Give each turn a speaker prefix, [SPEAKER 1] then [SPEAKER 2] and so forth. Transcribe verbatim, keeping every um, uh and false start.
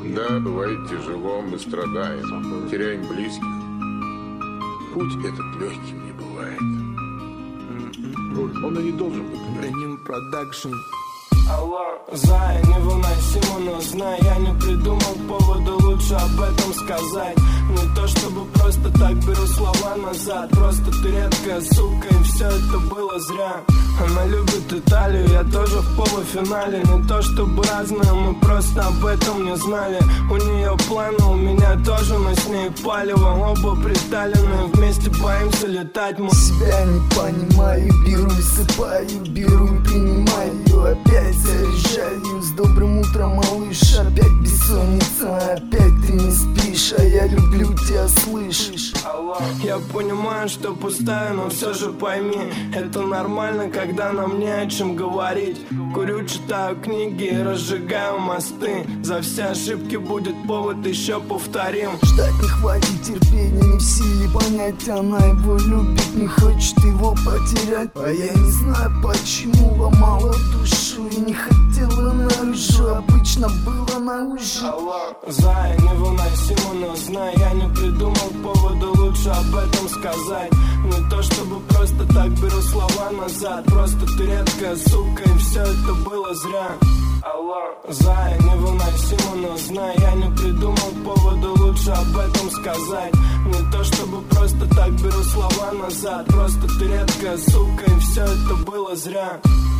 [SPEAKER 1] Да, бывает тяжело, мы страдаем, теряем близких. Путь этот легким не бывает. Он и не должен быть легким.
[SPEAKER 2] Алло, зая, невыносимо, но знай, я не придумал повода лучше об этом сказать. Не то чтобы просто так беру слова назад, просто ты редкая сука, и все это было зря. Она любит Италию, я тоже в полуфинале. Не то чтобы разные, мы просто об этом не знали. У нее планы, у меня тоже, но с ней палево. Оба приталенные, вместе боимся летать. Мы
[SPEAKER 3] себя не понимаю, беру и сыпаю, беру и принимаю. Опять заряжаю, с добрым утром, малыш. Опять бессонница, опять ты не спишь, а я люблю тебя, слышишь?
[SPEAKER 2] Я понимаю, что пустая, но все же пойми, это нормально, когда нам не о чем говорить. Курю, читаю книги и разжигаю мосты. За все ошибки будет повод, еще повторим.
[SPEAKER 3] Ждать не хватит терпения, не в силе понять. Она его любит, не хочет его потерять. А я не знаю почему, ломала душу и не хотела наружу. Обычно было на ужин.
[SPEAKER 2] Алло, зая, невыносимо, но знай, я не придумал повода лучше об этом сказать. Не то чтобы просто так беру слова назад, просто ты редкая сука, и все это было зря. Алло, зая, невыносимо, но знай, я не придумал повода лучше об этом сказать. Не то чтобы просто так беру слова назад, просто ты редкая сука, и все это было зря.